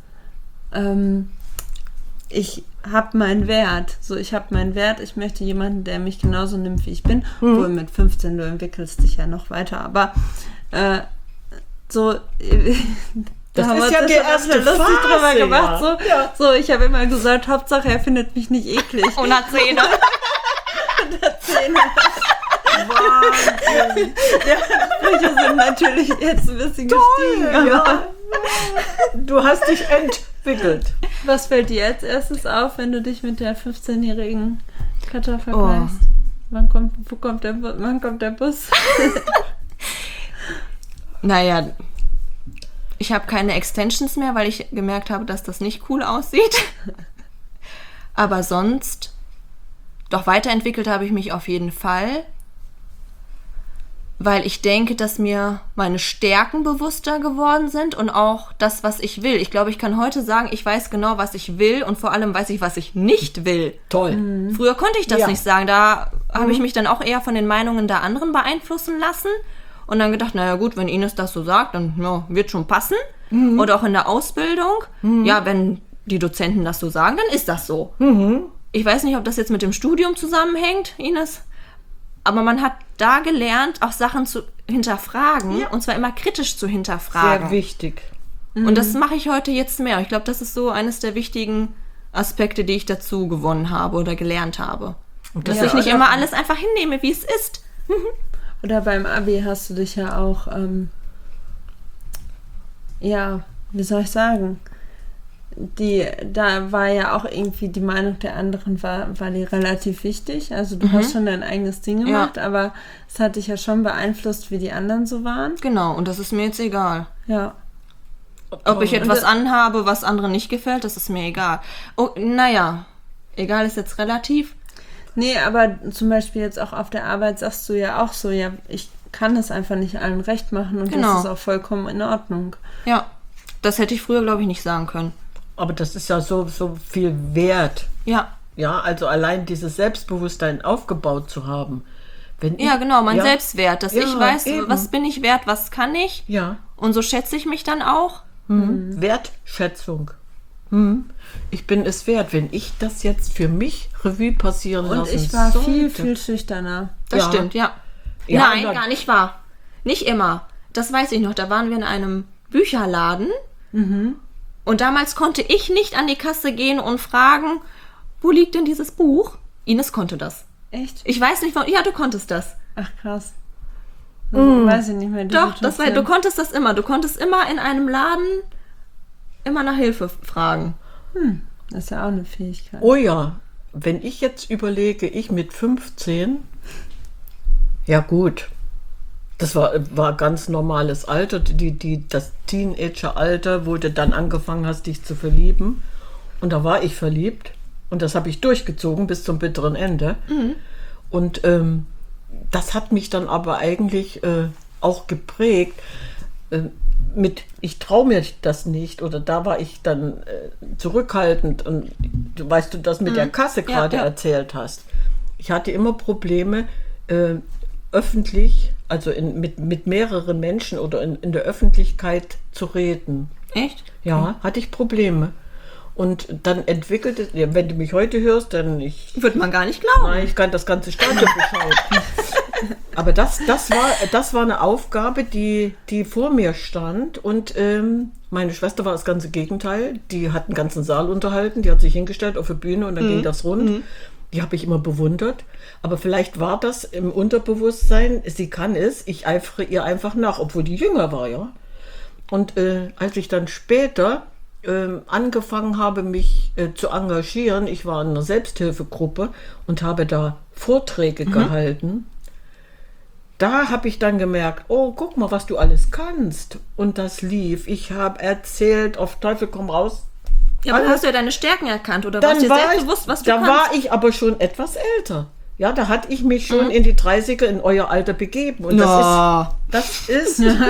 ich habe meinen Wert. So, ich habe meinen Wert. Ich möchte jemanden, der mich genauso nimmt, wie ich bin. Obwohl mit 15, du entwickelst dich ja noch weiter. Aber so, das haben ist wir ja uns die schon erste lustig Phase, drüber gemacht. ja. So, Ja. so, ich habe immer gesagt, Hauptsache er findet mich nicht eklig. Und hat Zähne. Wahnsinn. Sprüche sind natürlich jetzt ein bisschen gestiegen. Aber Ja. Du hast dich entwickelt. was fällt dir als erstes auf, wenn du dich mit der 15-jährigen Katja vergleichst? Wann kommt der Bus? Naja, ich habe keine Extensions mehr, weil ich gemerkt habe, dass das nicht cool aussieht. Aber sonst, doch weiterentwickelt habe ich mich auf jeden Fall, weil ich denke, dass mir meine Stärken bewusster geworden sind und auch das, was ich will. Ich glaube, ich kann heute sagen, ich weiß genau, was ich will und vor allem weiß ich, was ich nicht will. Toll. Früher konnte ich das Ja. nicht sagen. Da habe ich mich dann auch eher von den Meinungen der anderen beeinflussen lassen und dann gedacht, naja gut, wenn Ines das so sagt, dann ja, wird schon passen. Oder auch in der Ausbildung. Ja, wenn die Dozenten das so sagen, dann ist das so. Ich weiß nicht, ob das jetzt mit dem Studium zusammenhängt, Ines, aber man hat da gelernt, auch Sachen zu hinterfragen und zwar immer kritisch zu hinterfragen. Sehr wichtig. Und das mache ich heute jetzt mehr. Ich glaube, das ist so eines der wichtigen Aspekte, die ich dazu gewonnen habe oder gelernt habe. Und Dass das ich nicht immer alles einfach hinnehme, wie es ist. Oder beim Abi hast du dich ja auch, ja, wie soll ich sagen? Da war ja auch irgendwie die Meinung der anderen war die relativ wichtig. Also du hast schon dein eigenes Ding gemacht, aber es hat dich ja schon beeinflusst, wie die anderen so waren. Genau, und das ist mir jetzt egal. Ja. Ob ich etwas anhabe, was anderen nicht gefällt, das ist mir egal. Oh, naja, egal ist jetzt relativ. Nee, aber zum Beispiel jetzt auch auf der Arbeit sagst du ja auch so, ja, ich kann es einfach nicht allen recht machen und Genau. das ist auch vollkommen in Ordnung. Ja, das hätte ich früher, glaube ich, nicht sagen können. Aber das ist ja so viel wert. Ja, Ja, also allein dieses Selbstbewusstsein aufgebaut zu haben. Wenn ja, ich, genau, mein ja, Selbstwert, dass Ja, ich weiß, eben. was bin ich wert, was kann ich. Ja, Und so schätze ich mich dann auch. Wertschätzung. Ich bin es wert, wenn ich das jetzt für mich Revue passieren Und lassen ich war sollte. viel schüchterner. Das Ja. stimmt, ja. Ja, Nein, und dann- gar nicht wahr. Nicht immer. Das weiß ich noch. Da waren wir in einem Bücherladen. Und damals konnte ich nicht an die Kasse gehen und fragen, wo liegt denn dieses Buch? Ines konnte das. Echt? Ich weiß nicht, warum. Ja, du konntest das. Ach, krass. Weiß ich nicht mehr. Die Doch, du Situation. konntest das immer. Du konntest immer in einem Laden immer nach Hilfe fragen. Das ist ja auch eine Fähigkeit. Oh ja, wenn ich jetzt überlege, ich mit 15, ja gut, das war ganz normales Alter, das Teenager-Alter, wo du dann angefangen hast, dich zu verlieben. Und da war ich verliebt und das habe ich durchgezogen bis zum bitteren Ende. Und das hat mich dann aber eigentlich auch geprägt. Ich traue mir das nicht oder da war ich dann zurückhaltend und du weißt, du das mit der Kasse gerade ja. erzählt hast. Ich hatte immer Probleme öffentlich, also mit mehreren Menschen oder in der Öffentlichkeit zu reden. Echt? Ja, hatte ich Probleme. Und dann entwickelte, ja, wenn du mich heute hörst, dann Würde man gar nicht glauben. nein, ich kann das ganze Stadion beschreiben. Aber das war eine Aufgabe, die vor mir stand. Und meine Schwester war das ganze Gegenteil. Die hat einen ganzen Saal unterhalten. Die hat sich hingestellt auf der Bühne und dann ging das rund. Die habe ich immer bewundert. Aber vielleicht war das im Unterbewusstsein, sie kann es, ich eifere ihr einfach nach, obwohl die jünger war, ja. Und als ich dann später angefangen habe, mich zu engagieren, ich war in einer Selbsthilfegruppe und habe da Vorträge gehalten. da habe ich dann gemerkt, oh, guck mal, was du alles kannst. Und das lief. Ich habe erzählt, auf Teufel komm raus. Ja, aber hast du ja deine Stärken erkannt oder warst dir selbstbewusst, was du kannst? Da war ich aber schon etwas älter. Ja, da hatte ich mich schon in die 30er in euer Alter begeben. Und das ist doch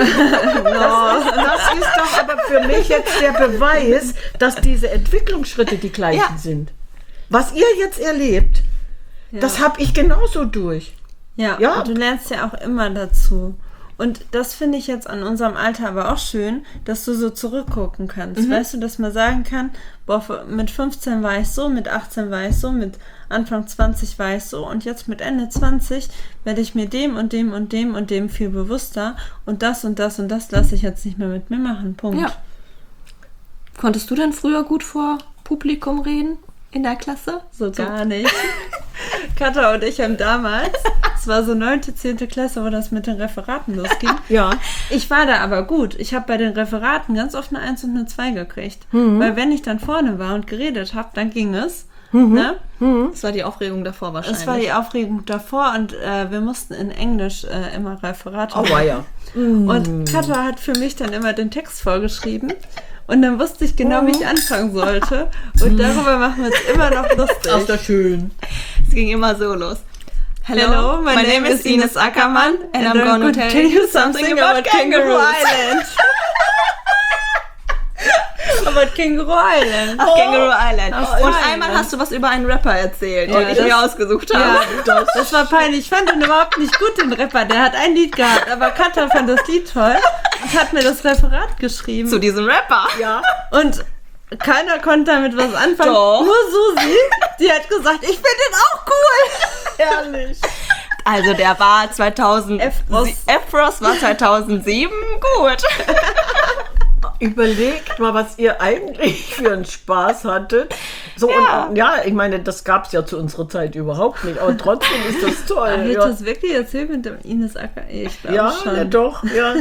aber für mich jetzt der Beweis, dass diese Entwicklungsschritte die gleichen sind. Was ihr jetzt erlebt, das habe ich genauso durch. Ja, und du lernst ja auch immer dazu. Und das finde ich jetzt an unserem Alter aber auch schön, dass du so zurückgucken kannst. Weißt du, dass man sagen kann, boah, mit 15 war ich so, mit 18 war ich so, mit Anfang 20 war ich so und jetzt mit Ende 20 werde ich mir dem und dem und dem und dem viel bewusster und das und das und das lasse ich jetzt nicht mehr mit mir machen. Punkt. Ja. Konntest du denn früher gut vor Publikum reden in der Klasse? So gar nicht. Katha und ich haben damals, es war so 9., 10. Klasse, wo das mit den Referaten losging. Ja. Ich war da aber gut. Ich habe bei den Referaten ganz oft eine 1 und eine 2 gekriegt. Weil wenn ich dann vorne war und geredet habe, dann ging es. Ne? Das war die Aufregung davor wahrscheinlich. Das war die Aufregung davor und wir mussten in Englisch immer Referate machen. Oh, ja. Und Katha hat für mich dann immer den Text vorgeschrieben. Und dann wusste ich genau, wie ich anfangen sollte. Und darüber machen wir uns immer noch lustig. Ist das schön. Es ging immer so los. Hello, my name is Ines Ackermann and I'm going to tell you something about Kangaroo Island. About Kangaroo Island. Ach, Kangaroo Island. Und Island. einmal hast du was über einen Rapper erzählt, den ich das- mir ausgesucht habe. Ja, das war peinlich. Ich fand ihn überhaupt nicht gut, den Rapper. Der hat ein Lied gehabt, aber Katha fand das Lied toll und hat mir das Referat geschrieben. Zu diesem Rapper. Ja. Und keiner konnte damit was anfangen. Doch. Nur Susi, die hat gesagt, ich finde den auch cool. Herrlich. Also der war 2000. Efros war 2007 gut. Überlegt mal, was ihr eigentlich für einen Spaß hattet. So, und ich meine, das gab es ja zu unserer Zeit überhaupt nicht, aber trotzdem ist das toll. Habe ich das wirklich erzählt mit dem Ines Acker? Ich glaube Ja, schon. ja, doch. Ja.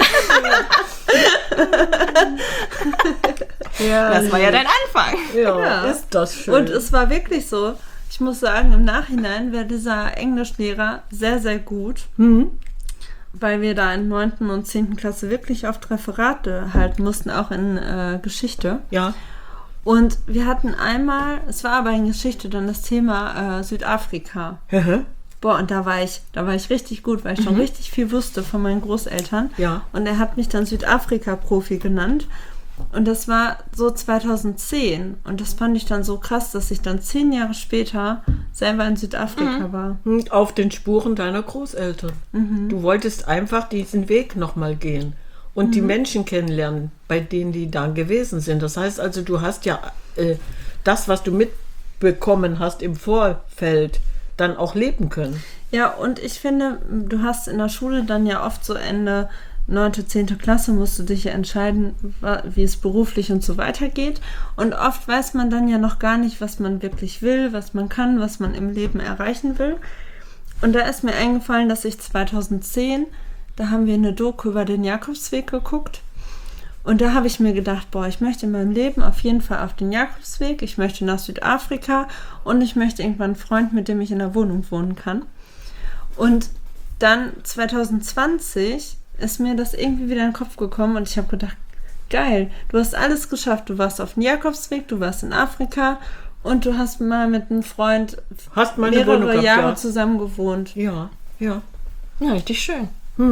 Das war ja dein Anfang. Ja, ist das schön. Und es war wirklich so, ich muss sagen, im Nachhinein wäre dieser Englischlehrer sehr, sehr gut, weil wir da in 9. und 10. Klasse wirklich oft Referate halten mussten, auch in Geschichte. ja. Und wir hatten einmal, es war aber in Geschichte dann das Thema Südafrika. Boah, und da war ich richtig gut, weil ich schon richtig viel wusste von meinen Großeltern. Ja. Und er hat mich dann Südafrika-Profi genannt. Und das war so 2010. Und das fand ich dann so krass, dass ich dann 10 Jahre später selber in Südafrika war. Auf den Spuren deiner Großeltern. Du wolltest einfach diesen Weg nochmal gehen und die Menschen kennenlernen, bei denen die da gewesen sind. Das heißt also, du hast ja das, was du mitbekommen hast im Vorfeld, dann auch leben können. Ja, und ich finde, du hast in der Schule dann ja oft so Ende 9., 10. Klasse musst du dich ja entscheiden, wie es beruflich und so weitergeht. Und oft weiß man dann ja noch gar nicht, was man wirklich will, was man kann, was man im Leben erreichen will. Und da ist mir eingefallen, dass ich 2010, da haben wir eine Doku über den Jakobsweg geguckt. Und da habe ich mir gedacht, boah, ich möchte in meinem Leben auf jeden Fall auf den Jakobsweg, ich möchte nach Südafrika und ich möchte irgendwann einen Freund, mit dem ich in der Wohnung wohnen kann. Und dann 2020 ist mir das irgendwie wieder in den Kopf gekommen und ich habe gedacht, geil, du hast alles geschafft. Du warst auf dem Jakobsweg, du warst in Afrika und du hast mal mit einem Freund mehrere Jahre zusammen gewohnt. Ja, ja. Ja, richtig schön.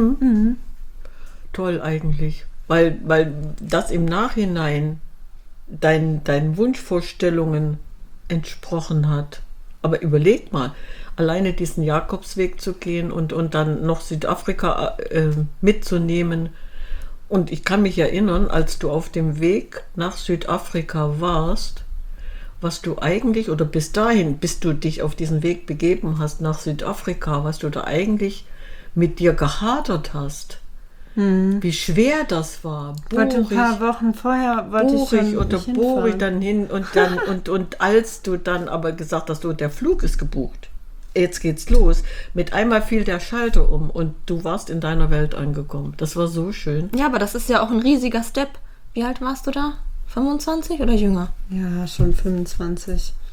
Toll eigentlich. Weil das im Nachhinein deinen Wunschvorstellungen entsprochen hat. Aber überleg mal, alleine diesen Jakobsweg zu gehen und dann noch Südafrika mitzunehmen. Und ich kann mich erinnern, als du auf dem Weg nach Südafrika warst, was du eigentlich, oder bis dahin, bis du dich auf diesen Weg begeben hast nach Südafrika, was du da eigentlich mit dir gehadert hast. Wie schwer das war. Ein paar Wochen vorher wollte ich schon oder nicht bohrig hinfahren. dann hin und dann und als du dann aber gesagt hast, der Flug ist gebucht. Jetzt geht's los. Mit einmal fiel der Schalter um und du warst in deiner Welt angekommen. Das war so schön. Ja, aber das ist ja auch ein riesiger Step. Wie alt warst du da? 25 oder jünger? Ja, schon 25.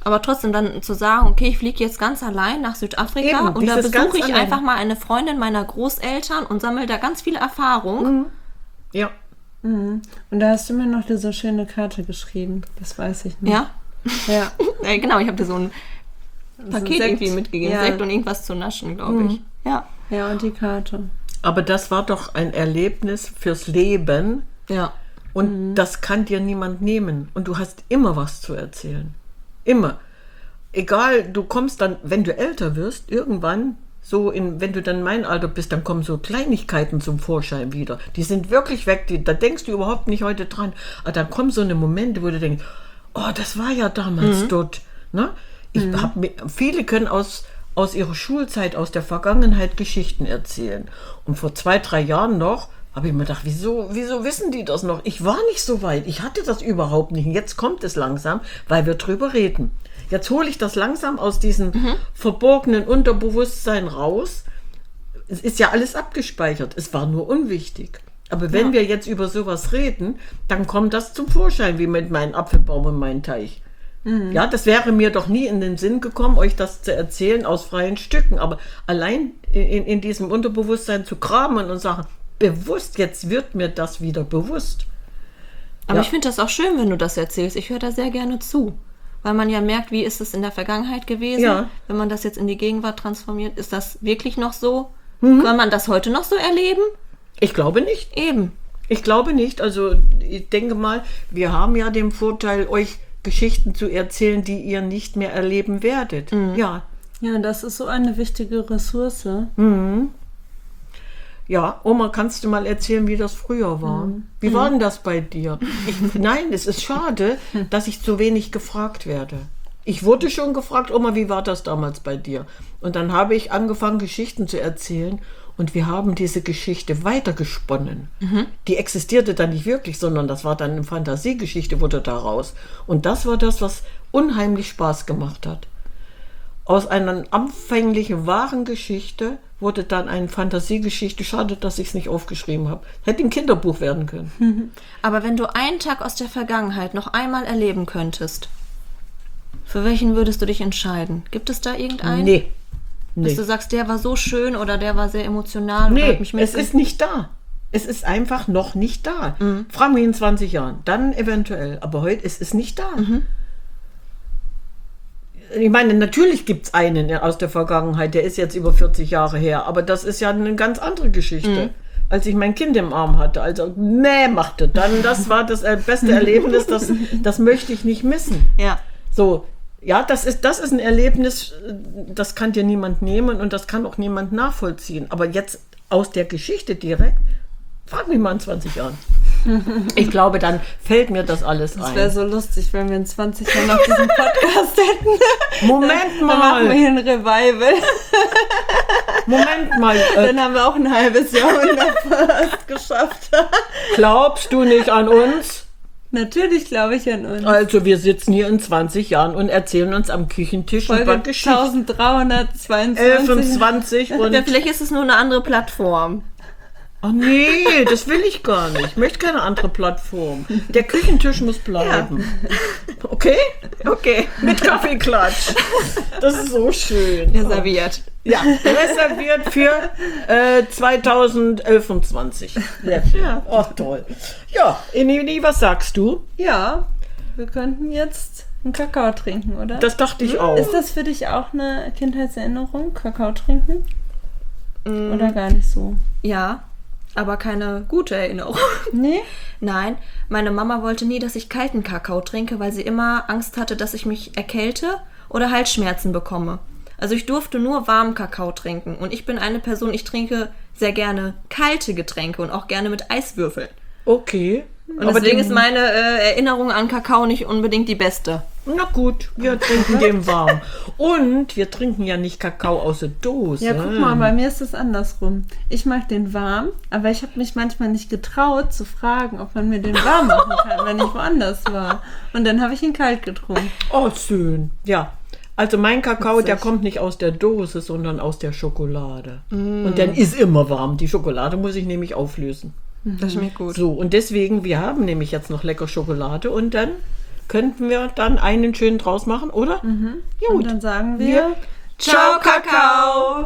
Aber trotzdem dann zu sagen, okay, ich fliege jetzt ganz allein nach Südafrika Eben, und da dieses ganz besuche ich allein. einfach mal eine Freundin meiner Großeltern und sammle da ganz viel Erfahrung. Ja. Und da hast du mir noch diese schöne Karte geschrieben. Das weiß ich nicht. Ja, Ja. genau, ich habe dir so ein Paket Sekt. irgendwie mitgegeben, Ja. Sekt und irgendwas zu naschen, glaube ich. Ja. Ja, und die Karte. Aber das war doch ein Erlebnis fürs Leben. Ja. Und das kann dir niemand nehmen. Und du hast immer was zu erzählen. Immer. Egal, du kommst dann, wenn du älter wirst, irgendwann, wenn du dann mein Alter bist, dann kommen so Kleinigkeiten zum Vorschein wieder. Die sind wirklich weg, da denkst du überhaupt nicht heute dran. Aber dann kommen so eine Momente, wo du denkst, oh, das war ja damals dort. Ne? Viele können aus ihrer Schulzeit, aus der Vergangenheit Geschichten erzählen. Und vor 2-3 Jahren noch, habe ich mir gedacht, wieso wissen die das noch? Ich war nicht so weit, ich hatte das überhaupt nicht. Und jetzt kommt es langsam, weil wir drüber reden. Jetzt hole ich das langsam aus diesem verborgenen Unterbewusstsein raus. Es ist ja alles abgespeichert, es war nur unwichtig. Aber wenn wir jetzt über sowas reden, dann kommt das zum Vorschein, wie mit meinem Apfelbaum und meinem Teich. Ja, das wäre mir doch nie in den Sinn gekommen, euch das zu erzählen aus freien Stücken. Aber allein in diesem Unterbewusstsein zu kramen und sagen, bewusst, jetzt wird mir das wieder bewusst. Aber ich finde das auch schön, wenn du das erzählst. Ich höre da sehr gerne zu. Weil man ja merkt, wie ist es in der Vergangenheit gewesen. Ja. Wenn man das jetzt in die Gegenwart transformiert, ist das wirklich noch so? Kann man das heute noch so erleben? Ich glaube nicht. Eben. Ich glaube nicht. Also ich denke mal, wir haben ja den Vorteil, euch Geschichten zu erzählen, die ihr nicht mehr erleben werdet. Ja. Ja, das ist so eine wichtige Ressource. Ja, Oma, kannst du mal erzählen, wie das früher war? Wie war denn das bei dir? Nein, es ist schade, dass ich zu wenig gefragt werde. Ich wurde schon gefragt, Oma, wie war das damals bei dir? Und dann habe ich angefangen, Geschichten zu erzählen und wir haben diese Geschichte weitergesponnen. Die existierte dann nicht wirklich, sondern das war dann eine Fantasiegeschichte, wurde daraus. Und das war das, was unheimlich Spaß gemacht hat. Aus einer anfänglichen wahren Geschichte wurde dann eine Fantasiegeschichte. Schade, dass ich es nicht aufgeschrieben habe. Hätte ein Kinderbuch werden können. Aber wenn du einen Tag aus der Vergangenheit noch einmal erleben könntest, für welchen würdest du dich entscheiden? Gibt es da irgendeinen? Nee. Dass du sagst, der war so schön oder der war sehr emotional oder hat mich Es ist nicht da. Es ist einfach noch nicht da. Frag mich in 20 Jahren. Dann eventuell. Aber heute ist es nicht da. Ich meine, natürlich gibt es einen aus der Vergangenheit, der ist jetzt über 40 Jahre her, aber das ist ja eine ganz andere Geschichte. Als ich mein Kind im Arm hatte, also machte, dann das war das beste Erlebnis, das möchte ich nicht missen. Ja. So, ja, das ist ein Erlebnis, das kann dir niemand nehmen und das kann auch niemand nachvollziehen. Aber jetzt aus der Geschichte direkt, frag mich mal in 20 Jahren. Ich glaube, dann fällt mir das alles Das ein. wäre so lustig, wenn wir in 20 Jahren noch diesen Podcast hätten. Moment Dann machen wir mal, hier ein Revival. Moment mal. Dann haben wir auch ein halbes Jahrhundert fast geschafft. Glaubst du nicht an uns? Natürlich glaube ich an uns. Also wir sitzen hier in 20 Jahren und erzählen uns am Küchentisch Folge über Geschichten. 1322. 25 und... Ja, vielleicht ist es nur eine andere Plattform. Oh nee, das will ich gar nicht. Ich möchte keine andere Plattform. Der Küchentisch muss bleiben. Okay? Okay. Mit Kaffeeklatsch. Das ist so schön. Reserviert. Ja, reserviert für 2025. Ja. Oh, toll. Ja, Enini, was sagst du? Ja, wir könnten jetzt einen Kakao trinken, oder? Das dachte ich auch. Ist das für dich auch eine Kindheitserinnerung, Kakao trinken? Oder gar nicht so? Ja, aber keine gute Erinnerung. Nee? Nein, meine Mama wollte nie, dass ich kalten Kakao trinke, weil sie immer Angst hatte, dass ich mich erkälte oder Halsschmerzen bekomme. Also ich durfte nur warmen Kakao trinken. Und ich bin eine Person, ich trinke sehr gerne kalte Getränke und auch gerne mit Eiswürfeln. Okay. Und deswegen ist meine Erinnerung an Kakao nicht unbedingt die beste. Na gut, wir trinken den warm. Und wir trinken ja nicht Kakao aus der Dose. Ja, guck mal, bei mir ist es andersrum. Ich mag den warm, aber ich habe mich manchmal nicht getraut zu fragen, ob man mir den warm machen kann, wenn ich woanders war. Und dann habe ich ihn kalt getrunken. Oh, schön. Ja. Also mein Kakao, Witzig. der kommt nicht aus der Dose, sondern aus der Schokolade. Und der ist immer warm. Die Schokolade muss ich nämlich auflösen. Das schmeckt gut. So, und deswegen, wir haben nämlich jetzt noch lecker Schokolade und dann könnten wir dann einen schönen draus machen, oder? Und dann sagen wir Ciao, Kakao!